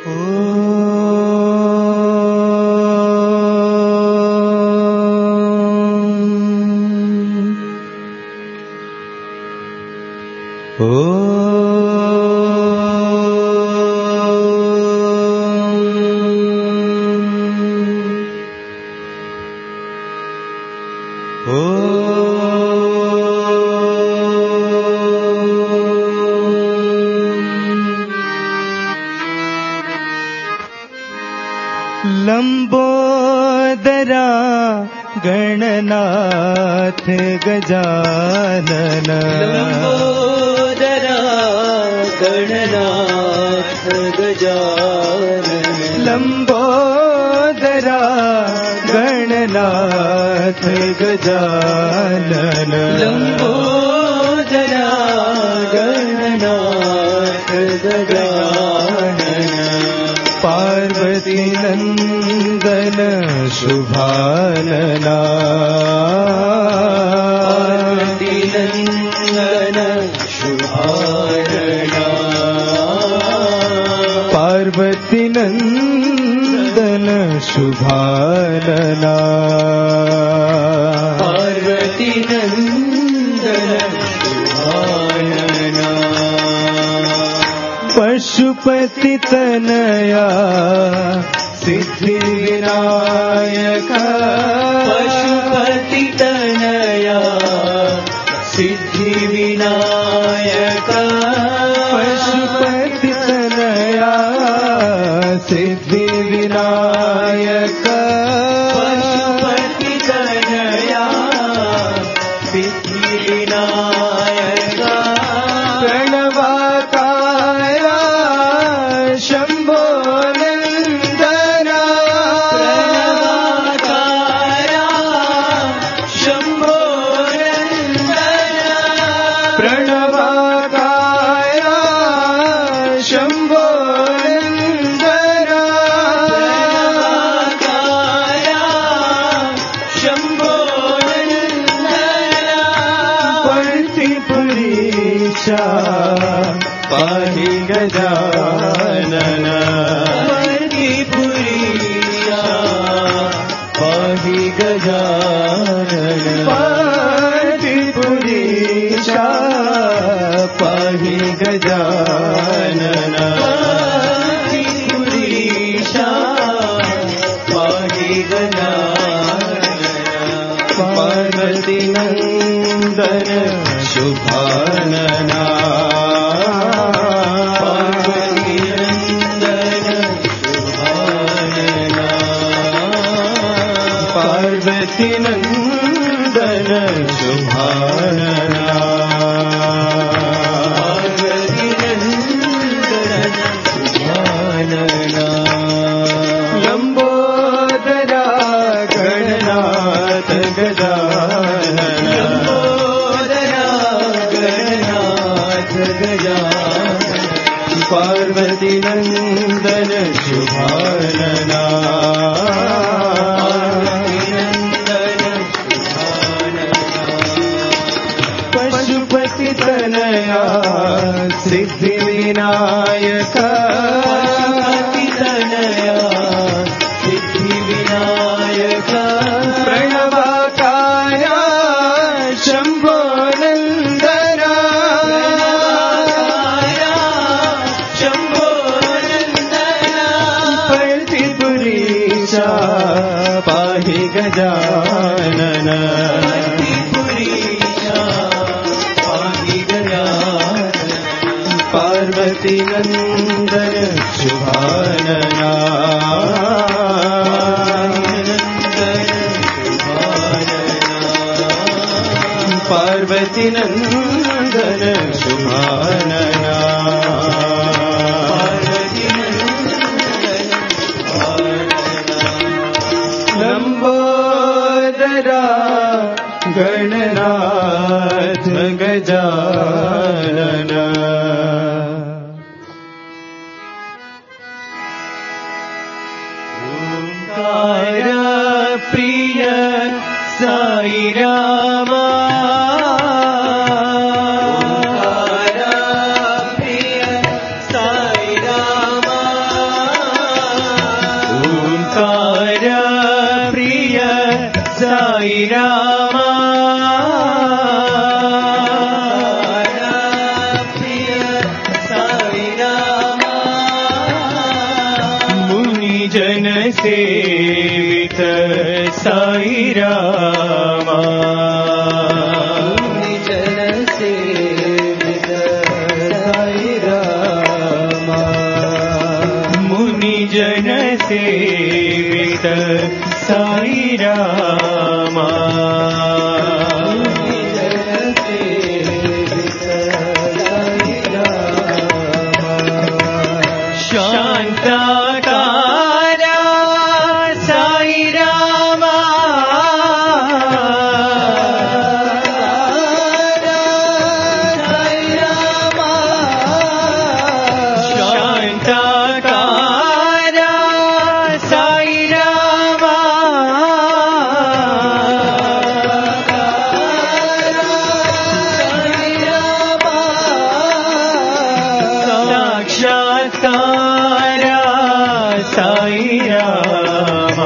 लंबोदरा गणनाथ गजानन, लंबोदरा गणनाथ गजानन, लंबोदरा गणनाथ गजानन, लंबोदरा गणनाथ गजानन, पार्वती नंदन शुभानना, पार्वती नंदन शुभानना, पार्वती नंदन शुभानना, पार्वती नंदन शुभानना, पशुपति तनया सिद्धि विनायक, पशुपति तनया सिद्धि विनायक, पशुपति तनया सिद्धि विनायक, पशुपति तनया सिद्धि विनायक, प्रणवाकारा शंभो नंदना, प्रणवाकारा शंभो नंदना, प्रणवाकारा शंभो नंदना, प्रणवाकारा शंभो नंदना, पर्तिपुरीशा पाहि गजानन, पर्तिपुरीशा पाहि गजानन, पर्तिपुरीशा पाहि गजानन, पर्तिपुरीशा पाहि गजानन, पार्वती नंदन शुभानना, पार्वती नंदन शुभानना, पार्वती नंदन शुभानना, पार्वती नंदन शुभानना, लंबोदरा गणनाथ गजानन, लंबोदरा गणनाथ गजानन, पार्वती नंदन शुभानना, पार्वती नंदन शुभानना, पशुपति तनया सिद्धि विनायक, पशुपति तनया सिद्धि विनायक, प्रणवाकारा शंभो नंदना, प्रणवाकारा शंभो नंदना, पर्तिपुरीशा पाहि गजानन, पर्तिपुरीशा पाहि गजानन, पार्वती नंदन शुभानना, पार्वती नंदन शुभानना, पार्वती नंदन शुभानना, लंबोदरा गणनाथ गजानन, ओंकार प्रिय साई रामा, ओंकार साई रामा प्रिय साई रामा मुनि जन सेवित साई रामा मुनि जन सेवित साई रामा मुनि जन सेवित साई रामा मुनि जन सेवित साई रामा शांताकारा साई रामा साई रामा शांताकारा साई रामा साई रामा साक्षात्कारा साई रामा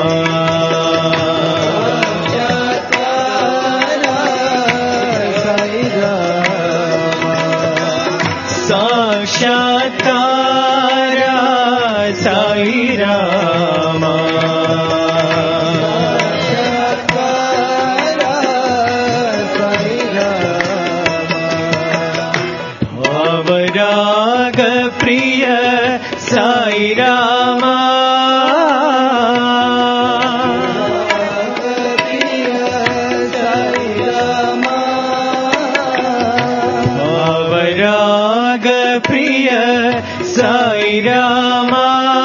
साक्षात्कारा साई रामा भावराग प्रिय साई रामा भावराग प्रिय साई रामा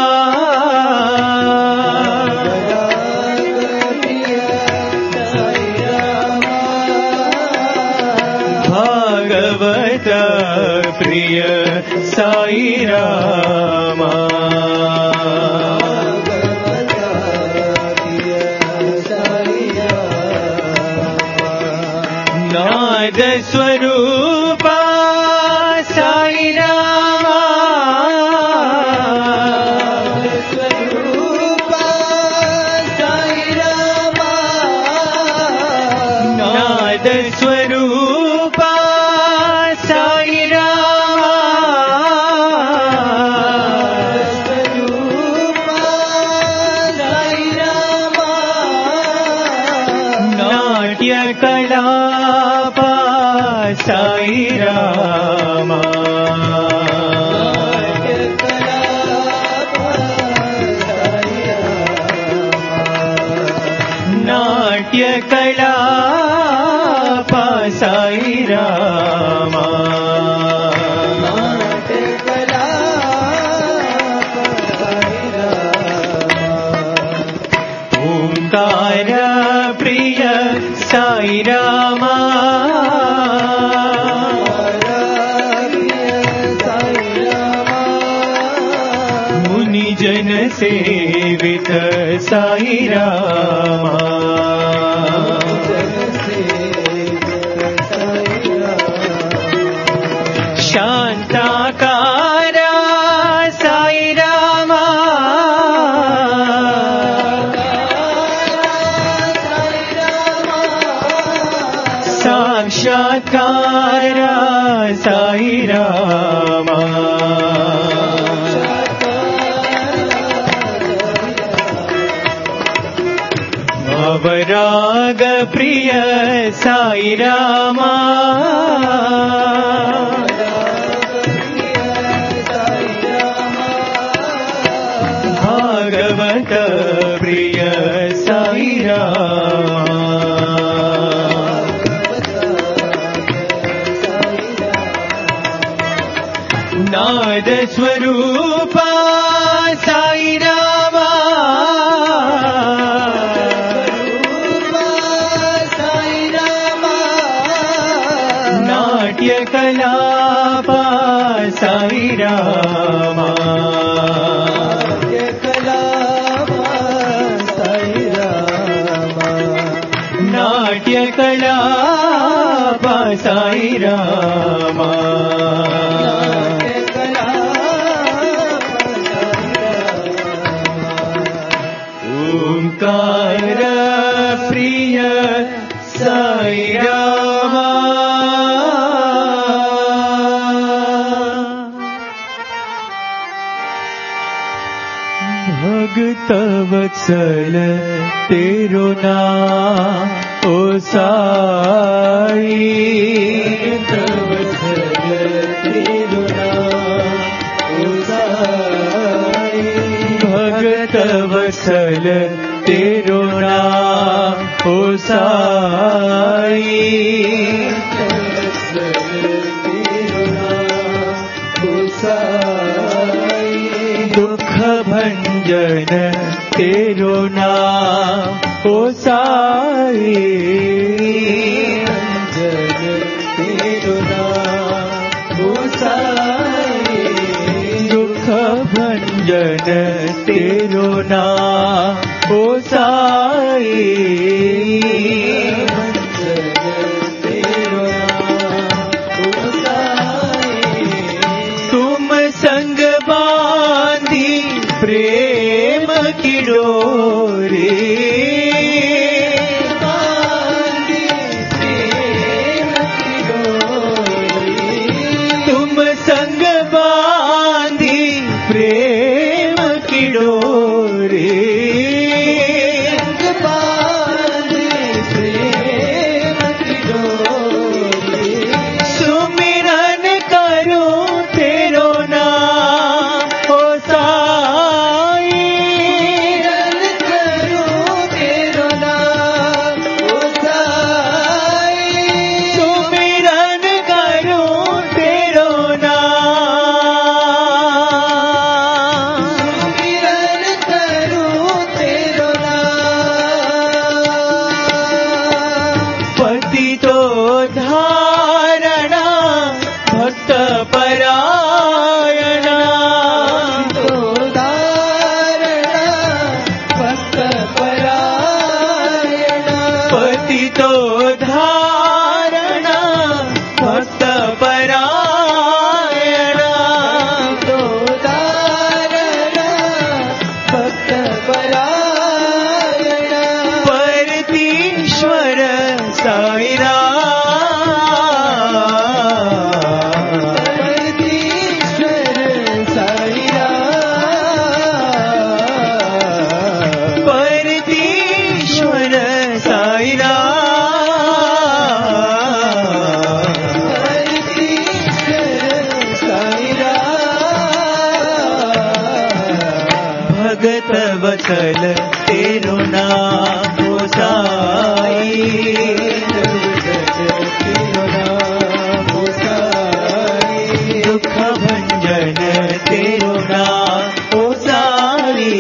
भागवत प्रिय साई रामा नाद स्वरूपा साई रामा नाद स्वरूपा साई रामा नाट्य कलापा साई रामा नाट्य कलापा साई रामा ओंकार प्रिय साई रामा मुनि जन सेवित साई रामा शांताकारा साई रामा साक्षात्कारा साई रामा भावराग प्रिय साई रामा भागवत प्रिय साई रामा नाद स्वरूपा साई रामा नाट्य कलापा साई रामा नाट्य कलापा साई रामा ओंकार प्रिय भगत वत्सल तेरो नाम ओ साई, भगत वत्सल तेरो नाम ओ साई, दुख भंजन तेरो नाम ओ साई, दुख भंजन तेरो नाम ओ साई, तुम संग बांधी प्रेम की डोरी, तुम संग बांधी प्रेम की डोरी, सुमिरन करूं तेरो नाम ओ साई, सुमिरन करूं तेरो नाम, पतितो धारणा भक्त परायणा, पतितो धारणा भक्त परायणा, परतीश्वर साई परतीश्वर साई भगत वत्सल तेरो नाम ओ साई, दुख भंजन तेरो नाम ओ साई,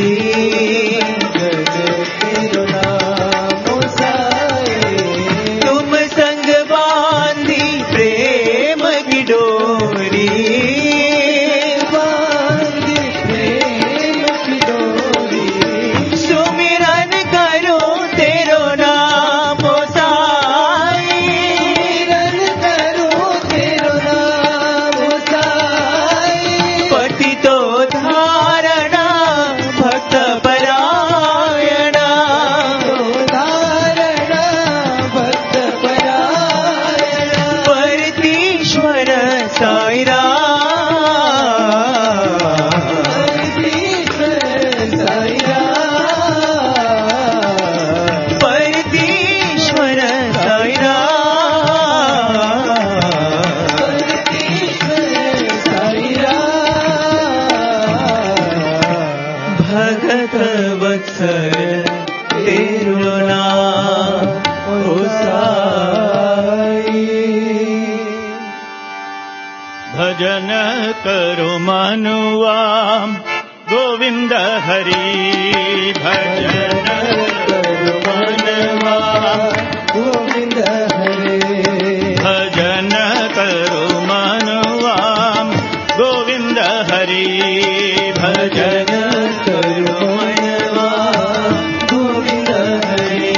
तुम संग बांधी प्रेम की डोरी, सुमिरन करो तेरो नाम ओ साई, पतितो धारणा भक्त परायणा, परतीश्वर साई परतीश्वर साई भगत वत्सल तेरो नाम ओ साई, भजन करो मनुआ गोविंद हरि, भजन करो मनवा गोविंद हरे, भजन करो मनुआ गोविंद हरि, भजन करो मनवा गोविंद हरे,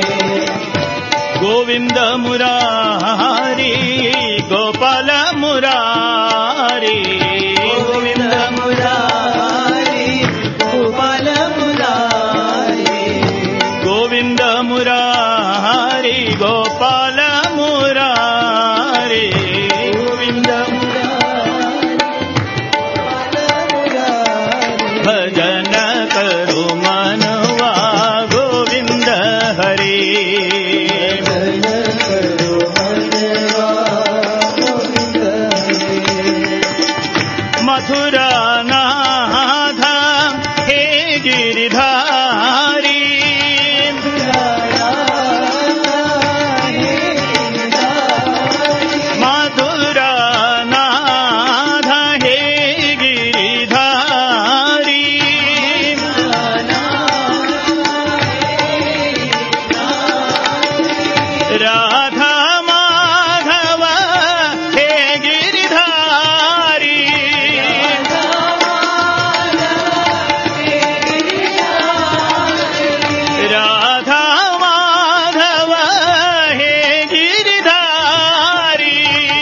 गोविंद मुरारी गोपाल मुरारी, गोविंद मुरारी गोपाल मुरारी, गोविंद मुरारी गोपाल मुरारी, गोविंद मुरारी गोपाल मुरारी, भजन मथुरानाथ हे गिरिधारी मथुरानाथ हे गिरिधारी राधा माधव हे गिरिधारी राधा माधव हे गिरिधारी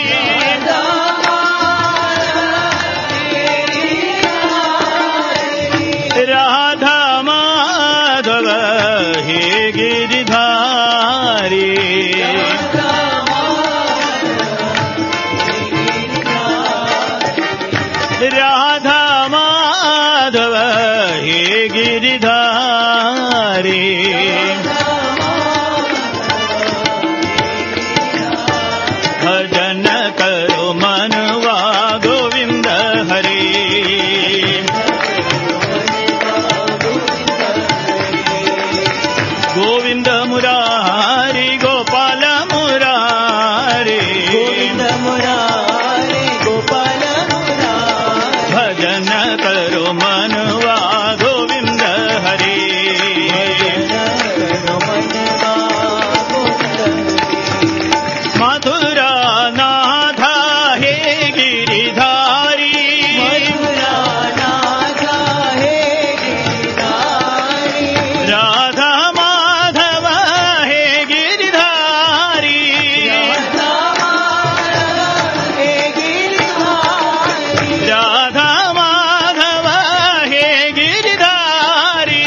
राधा माधव हे गिरिधारी राधा माधव हे गिरिधारी भजन करो मनवा गोविंद हरे गोविंद मुरारी गोपाल मुरारी गोविंद मुरारी गोपाल मुरारी भजन करो मनवा गोविंद हरे मथुरानाथ हे गिरिधारी मथुरानाथ हे गिरिधारी राधा माधव हे गिरिधारी राधा माधव हे गिरिधारी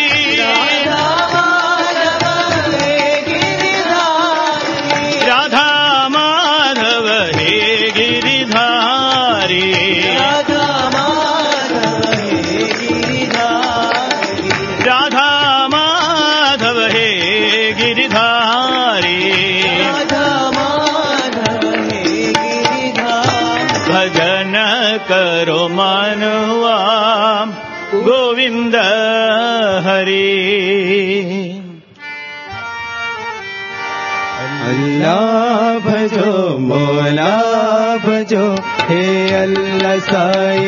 राधा माधव हे गिरिधारी राधा माधव हे गिरिधारी राधा माधव हे गिरिधारी राधा माधव हे गिरिधारी भजन करो मनवा गोविंद हरे अल्लाह भजो मौला भजो हे अल्लाह साई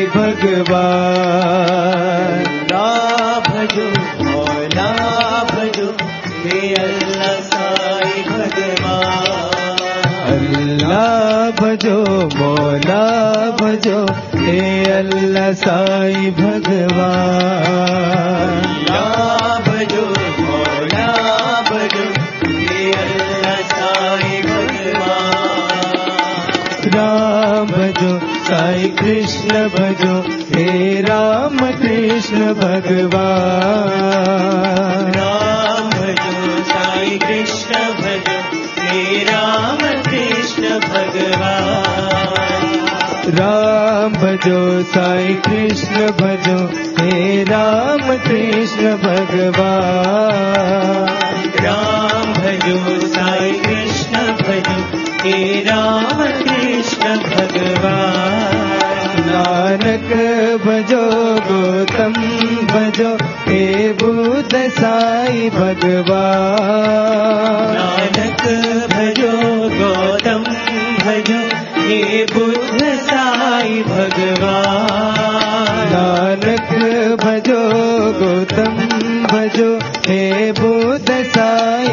भगवान अल्लाह भजो मौला भजो हे अल्लाह साई भगवान अल्लाह भजो मौला भजो हे अल्लाह साई भगवान अल्लाह भजो मौला भजो हे अल्लाह साई भगवान राम भजो साई कृष्ण भजो हे राम कृष्ण भगवान राम भजो साई कृष्ण भजो हे राम कृष्ण भगवान राम भजो साई कृष्ण भजो हे राम कृष्ण भगवान राम भजो साई कृष्ण भजो हे राम कृष्ण भगवान नानक भजो गौतम भजो हे बुद्ध साई भगवान नानक भजो गौतम भजो हे बुद्ध साई भगवान नानक भजो गौतम भजो हे बुद्ध साई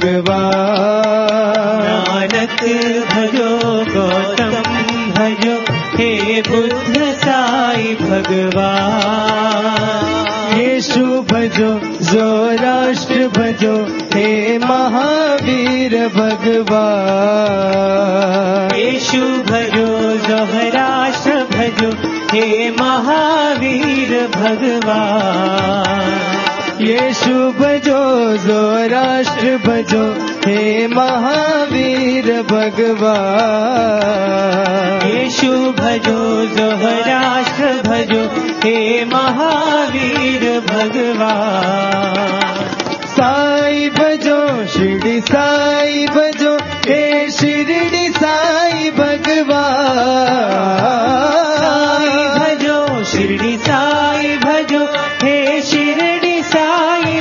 भगवान नानक भजो गौतम भजो हे बुद्ध साई भगवान यीशु भजो जोराष्ट्र भजो हे महावीर भगवान यीशु भजो जोहराष्ट्र भजो हे महावीर भगवान यीशु भजो जोराष्ट्र भजो हे महावीर भगवान यीशु भजो जोहराष्ट्र भजो हे महावीर भगवान साई भजो शिरडी साई भजो हे शिरडी साई भगवान भजो शिरडी साई भजो हे शिरडी साई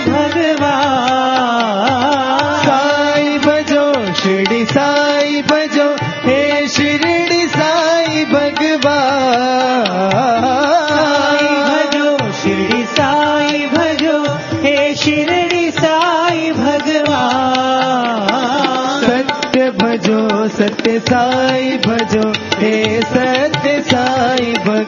भगवान साई भजो शिरडी साई भजो हे शिरडी साई भगवान शिरडी साई भजो हे शिरडी साई भगवान सत्य भजो सत्य साई भजो हे सत्य साई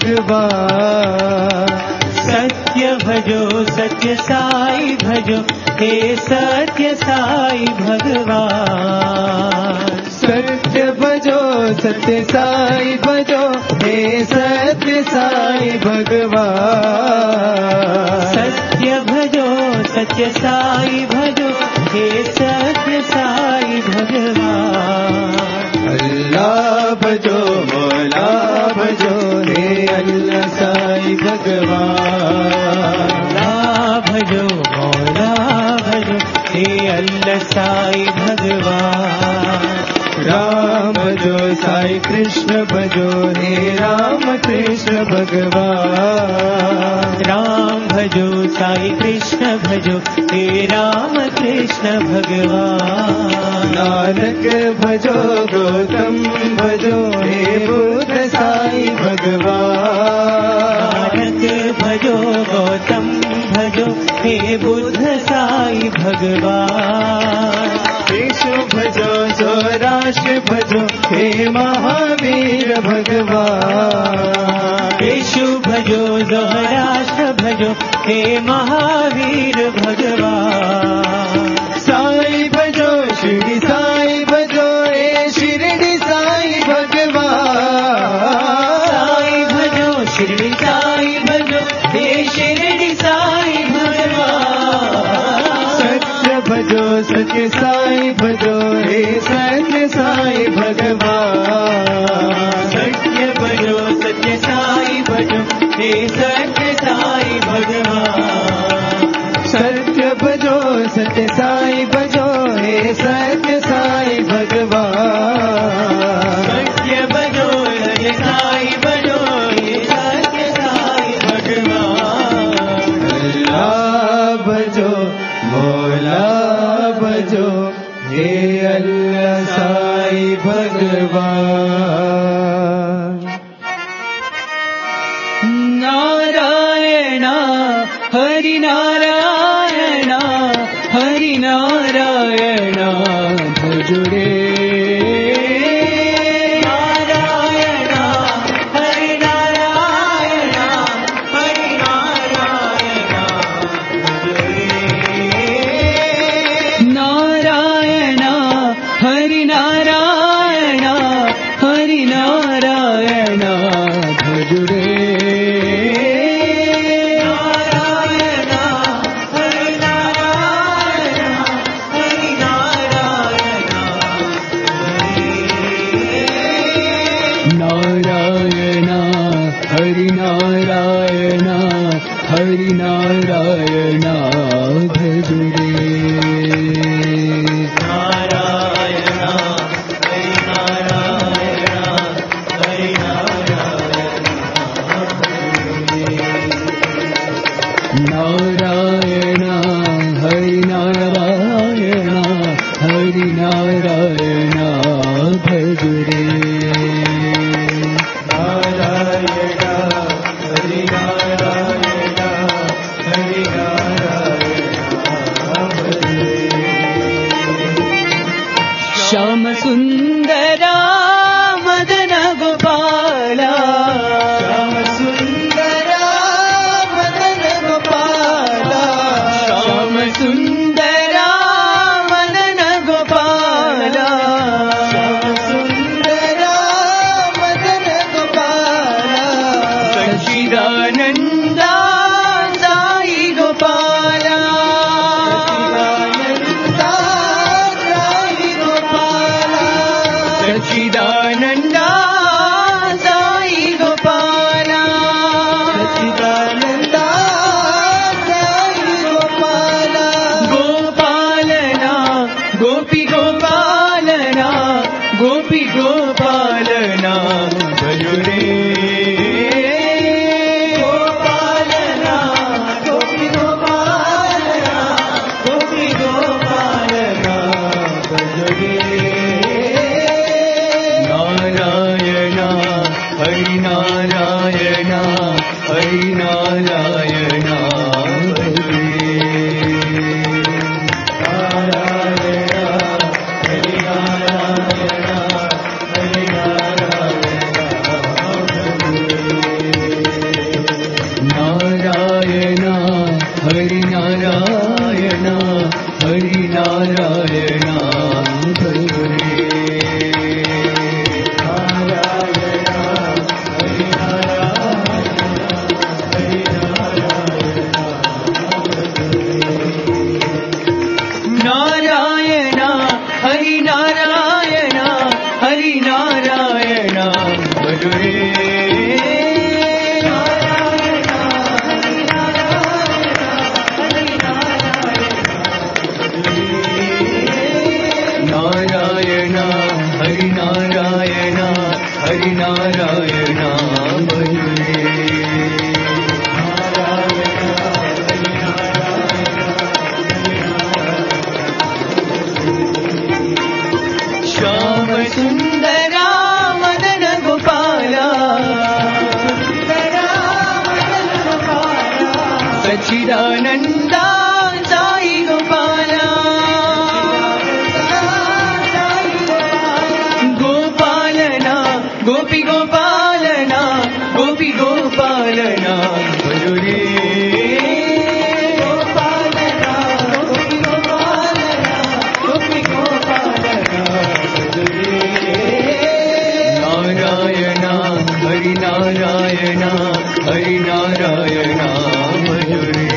भगवान सत्य भजो सत्य साई भजो हे सत्य साई भगवान सत्य भजो सत्य साई भजो हे सत्य साई भगवान सत्य भजो सत्य साई भजो हे सत्य साई भगवान अल्लाह भजो मौला भजो हे अल्लाह साई भगवान अल्लाह भजो मौला भजो हे अल्लाह साई भगवान राम भजो साई कृष्ण भजो हे राम कृष्ण भगवान राम भजो साई कृष्ण भजो हे राम कृष्ण भगवान नानक भजो गौतम भजो हे बुद्ध साई भगवान नानक भजो गौतम भजो हे बुद्ध साई भगवान केशु भजो सौराष्ट्र भजो हे महावीर भगवान केशु भजो सौराष्ट्र भजो हे महावीर भगवान साई भजो शिरडी साई भजो हे शिरडी साई भगवान साई भजो शिरडी साई भजो हे शिरडी साई भगवान सत्य भजो सत्य साई भजो हे सत्य साई भगवान सत्य भजो सत्य साई भजो हे सत्य साई भगवान सत्य भजो सत्य साई भजो हे सत्य साई भगवान सत्य भजो सत्य साई भजो हे सत्य साई भगवान अल्लाह भजो मौला भजो हे अल्लाह साई भगवान नारायण हरि नारायण हरि नारायण भजो रे नारायण हरि नारायण हरि नारायण भजो रे नारायण हरि नारायण हरि नारायण भजो रे नारायण हरि नारायण हरि नारायण भजो रे नारायण हरि नारायण हरि नारायण हरि नारायण हरि नारायण भजो रे श्याम सुंदरा मदन गोपाला श्याम सुंदरा मदन गोपाल नारायण हरि नारायण हरि नारायण नारायण हरि नारायण हरि नारायण भजरे नारायण हरि नारायण हरि नारायण भजरे श्याम सुंदरा मदन गोपाला सच्चिदानंदा साई गोपाला गोपालना गोपी गोपालना गोपी गोपालना भजरे नारायण हरि नारायण हरि नारायण भजरे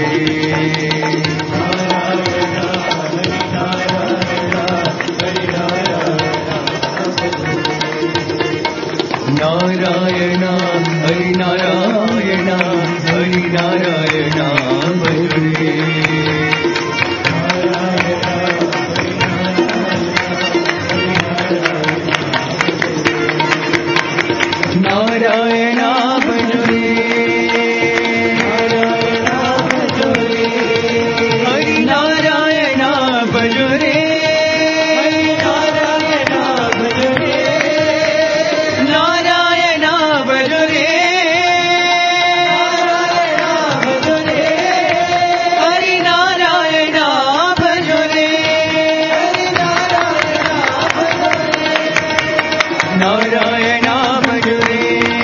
नारायण हरि नारायण हरि नारायण भजरे नारायण भजरे हरि नारायण भजरे नारायण भजरे हरि नारायण भजरे नारायण भजरे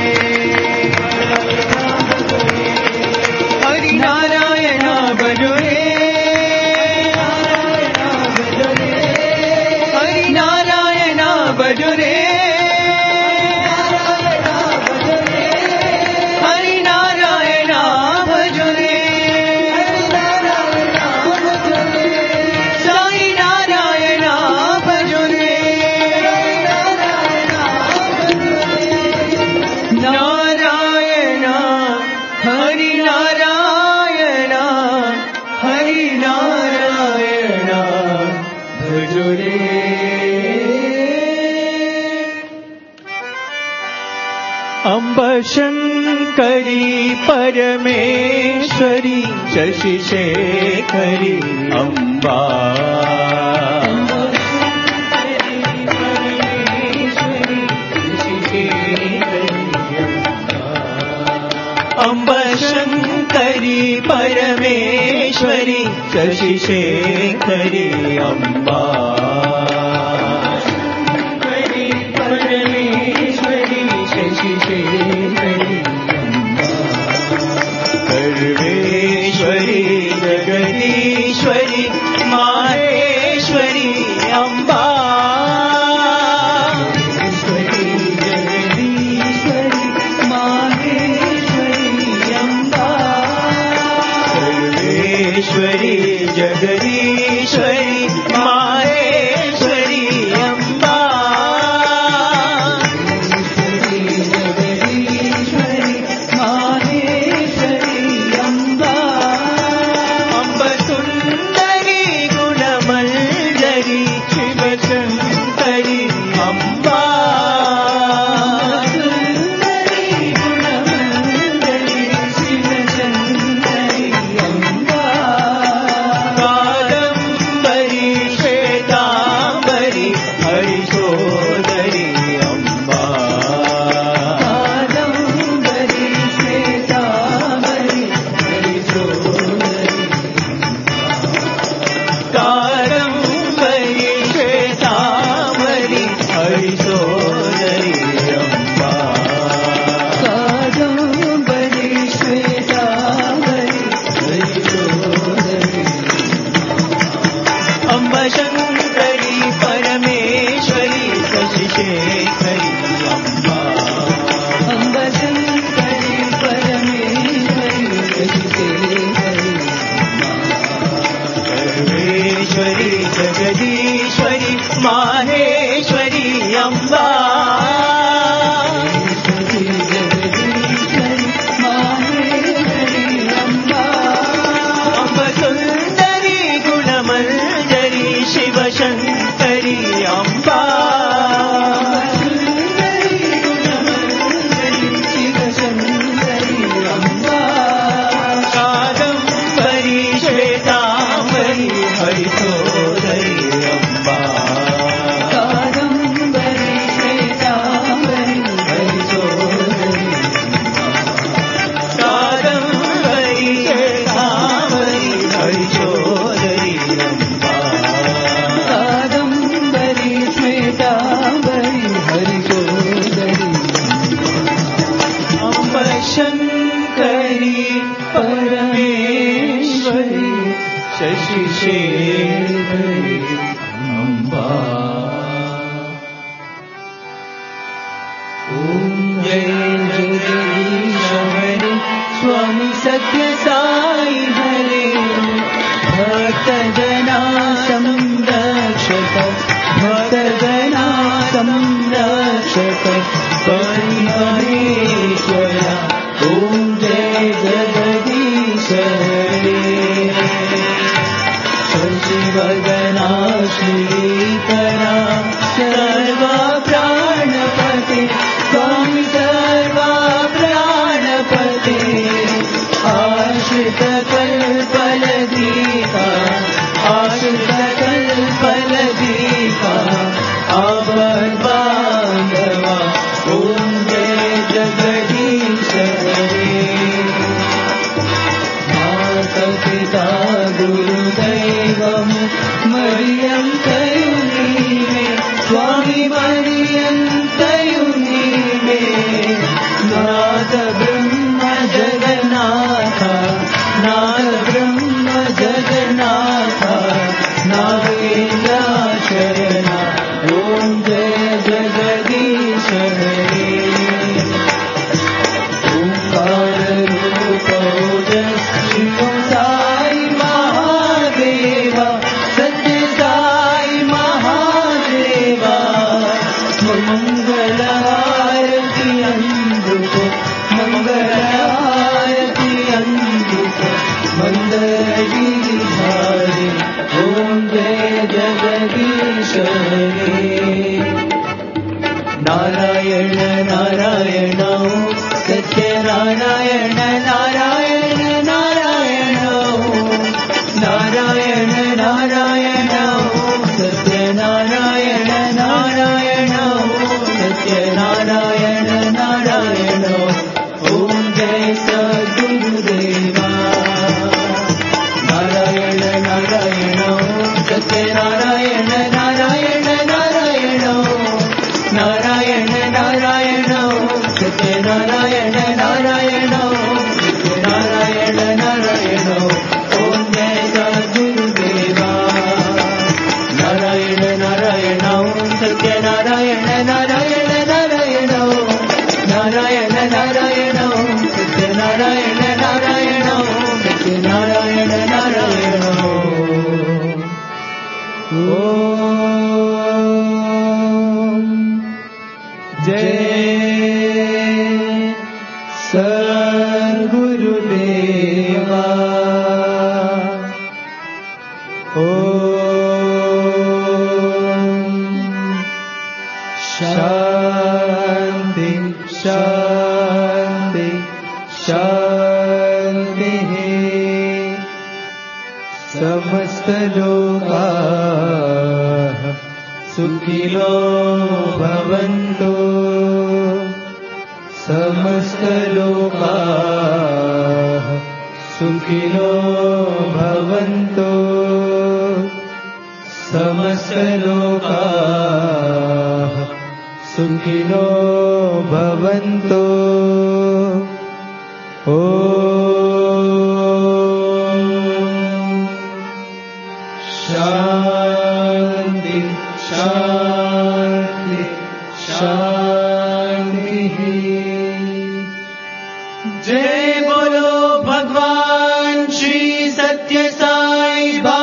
हरि नारायण भजरे हरि नारायण भजरे हरि नारायण भजरे साई नारायण भजरे नारायण हरि नारायण हरि नारायण भजरे अम्ब शंकरी परमेश्वरी शशिशेखरी अम्बा अम्ब शंकरी परमेश्वरी शशिशेखरी अम्बा परमेश्वरी शशिशेखरी सर्वेश्वरी जगदीश्वरी माहेश्वरी अम्बा सर्वेश्वरी जगदीश्वरी माहेश्वरी अम्बा जगदीश्वरी माहेश्वरी अम्बा अम्ब सुंदरी गुणमंजरी शिवशंकरी अम्बा सुंदरी गुणमंजरी शिवशंकरी अम्बा कादंबरी परमेश्वरी शशिशेखरी अम्बा। ॐ जय जगदीश हरे स्वामी सत्य साई हरे भक्तजना संरक्षक भक्तजना संरक्षक परिहरेश्वरा। ॐ जय जगदीश हरे शशिवदना श्रीकरा सर्वा प्राणपते स्वामी सर्वा प्राणपते आश्रित कल्पलदीपा आश्रित कल्पलदीपा आपद्बान्धवा। ॐ जय जगदीश हरे माता पिता गुरुदैवं मरियन्तयुनीमे स्वामी मरियन्तयुनीमे नाथ ब्रह्म जगन्नाथ नाथ ब्रह्म जगन्नाथ नागेन्द्र शरणा। ॐ जय जगदीश हरे ओंकार रूप शिव साई महादेवा सत्य साई महादेवा मंगल आरती अंधुक मंगल आरती अंधुक मंदगिरिधारी। ॐ जय जगदीश हरे नारायण नारायण सत्य नारायण नारायण नारायण नारायण नारायण सत्य नारायण नारायण सत्य नारायण नारायण। ॐ जय सद्गुरुदेवा नारायण नारायण सत्य नारायण नारायण नारायण नारायण नारायण सत्य नारायण नारायण सत्य नारायण नारायण। ॐ जय सद्गुरुदेवा नारायण नारायण सत्य नारायण नारायण नारायण नारायण नारायण सत्य नारायण नारायण सत्य नारायण नारायण। जय सद्गुरुदेवा। शांति शांति शांति समस्त लोकाः सुखिनो भवन्तु समस्त लोकाः सुखिनो भवन्तु समस्त लोकाः सुखिनो भवन्तु। ॐ शान्ति शान्ति शान्ति। जय बोलो भगवान श्री सत्य साई बाबा।